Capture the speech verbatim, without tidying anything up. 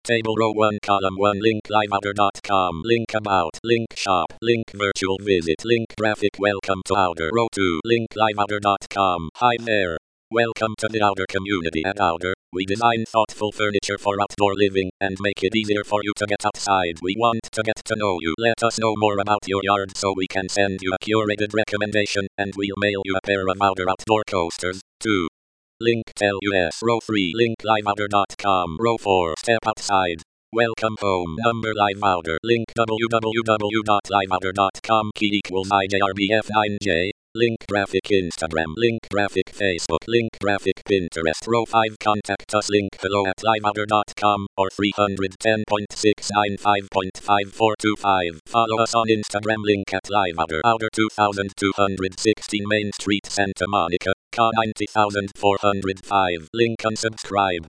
Table row one column one link liveouter dot com link about link shop link virtual visit link graphic welcome to Outer row two link liveouter dot com. Hi there. Welcome to the Outer community. At Outer, we design thoughtful furniture for outdoor living and make it easier for you to get outside. We want to get to know you. Let us know more about your yard so we can send you a curated recommendation and we'll mail you a pair of Outer outdoor coasters, too. Link tell us. Row three link liveouter dot com. Row four step outside. Welcome home. Number liveouter. Link w w w dot liveouter dot com key equals I J R B F nine J. Link graphic Instagram. Link graphic Facebook. Link graphic Pinterest. Row five contact us. Link hello at liveouter dot com or three one zero dot six nine five dot five four two five. Follow us on Instagram. Link at liveouter. Outer two thousand two hundred sixteen Main Street, Santa Monica, Ca ninety thousand four hundred five. Link unsubscribe.